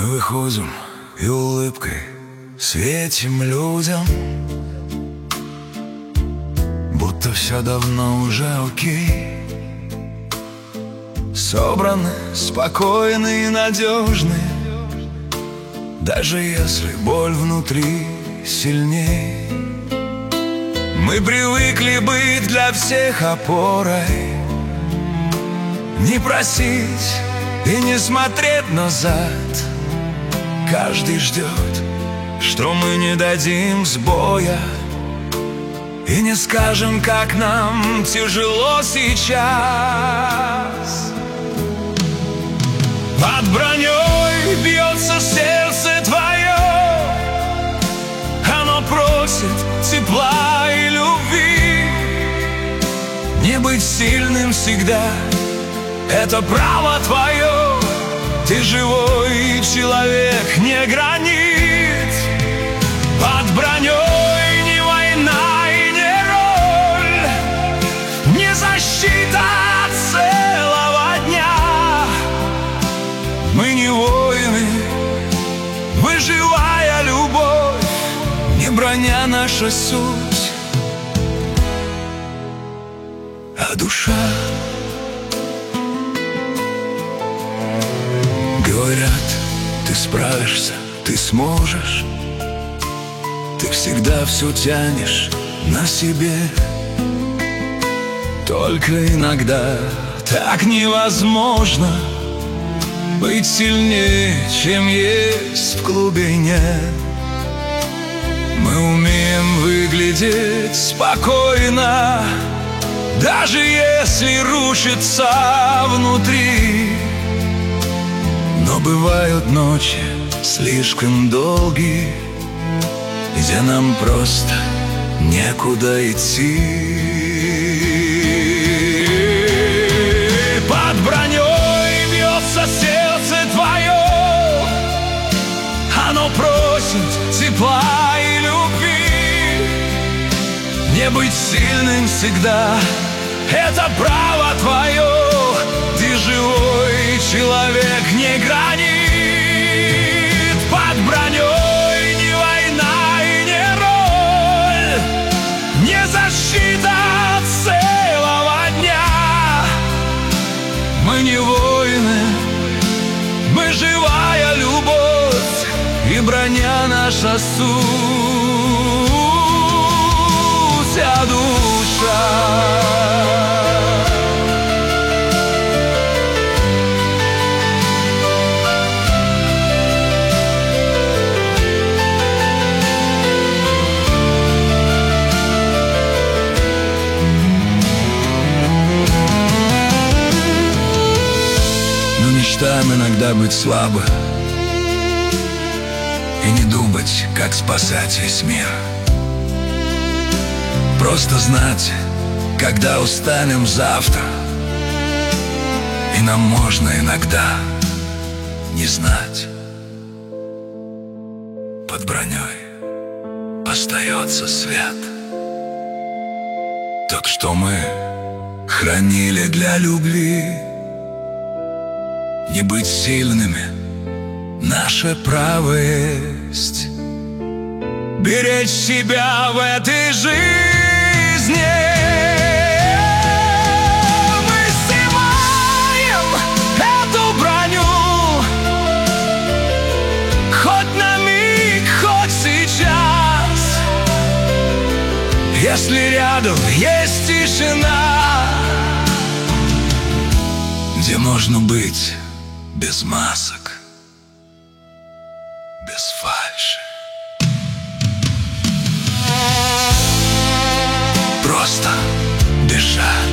Мы выходим и улыбкой светим людям, будто все давно уже окей. Собраны, спокойны и надежны, даже если боль внутри сильней. Мы привыкли быть для всех опорой, не просить и не смотреть назад. Каждый ждет, что мы не дадим сбоя и не скажем, как нам тяжело сейчас. Под броней бьется сердце твое, оно просит тепла и любви. Не быть сильным всегда — это право твое. Ты живой человек, не гранит. Под броней не война и не роль, не защита от целого дня. Мы не воины, выживая любовь, не броня наша суть, а душа. Говорят, ты справишься, ты сможешь, ты всегда все тянешь на себе. Только иногда так невозможно быть сильнее, чем есть в глубине. Мы умеем выглядеть спокойно, даже если рушится внутри. Но бывают ночи слишком долгие, где нам просто некуда идти. Под броней бьется сердце твое, оно просит тепла и любви. Не быть сильным всегда — это право твое. Ты живой человек, не гранит. Под броней не война и не роль, не защита от целого дня. Мы не воины, мы живая любовь, и броня наша суть, а душа. Мечтаем иногда быть слабы и не думать, как спасать весь мир. Просто знать, когда устанем завтра, и нам можно иногда не знать. Под броней остается свет, тот, что мы хранили для любви. Не быть сильными — наше право есть, беречь себя в этой жизни. Мы снимаем эту броню, хоть на миг, хоть сейчас. Если рядом есть тишина, где можно быть без масок, без фальши, просто дышать.